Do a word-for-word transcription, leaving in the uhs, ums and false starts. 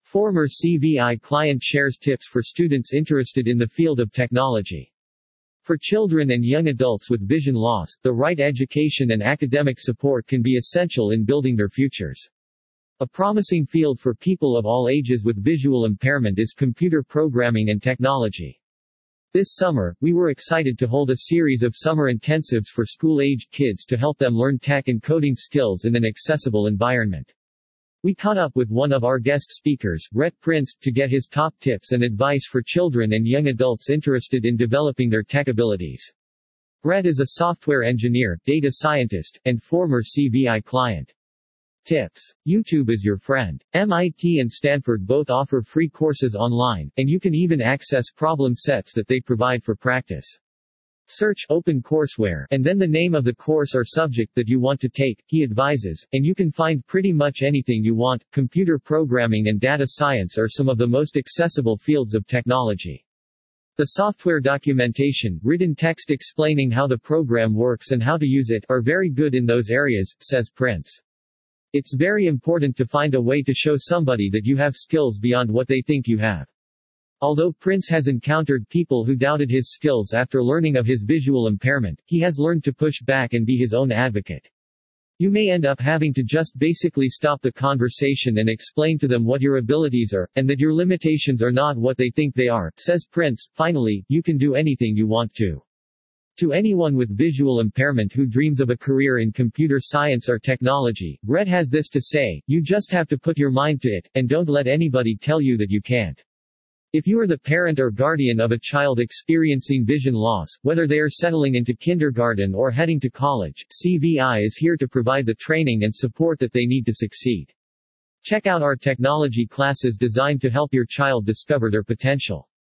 Former C V I client shares tips for students interested in the field of technology. For children and young adults with vision loss, the right education and academic support can be essential in building their futures. A promising field for people of all ages with visual impairment is computer programming and technology. This summer, we were excited to hold a series of summer intensives for school-aged kids to help them learn tech and coding skills in an accessible environment. We caught up with one of our guest speakers, Rhett Prince, to get his top tips and advice for children and young adults interested in developing their tech abilities. Rhett is a software engineer, data scientist, and former C V I client. Tips. YouTube is your friend. M I T and Stanford both offer free courses online, and you can even access problem sets that they provide for practice. Search OpenCourseWare, and then the name of the course or subject that you want to take, he advises, and you can find pretty much anything you want. Computer programming and data science are some of the most accessible fields of technology. The software documentation, written text explaining how the program works and how to use it, are very good in those areas, says Prince. It's very important to find a way to show somebody that you have skills beyond what they think you have. Although Prince has encountered people who doubted his skills after learning of his visual impairment, he has learned to push back and be his own advocate. You may end up having to just basically stop the conversation and explain to them what your abilities are, and that your limitations are not what they think they are, says Prince. Finally, you can do anything you want to. To anyone with visual impairment who dreams of a career in computer science or technology, Rhett has this to say: you just have to put your mind to it, and don't let anybody tell you that you can't. If you are the parent or guardian of a child experiencing vision loss, whether they are settling into kindergarten or heading to college, C V I is here to provide the training and support that they need to succeed. Check out our technology classes designed to help your child discover their potential.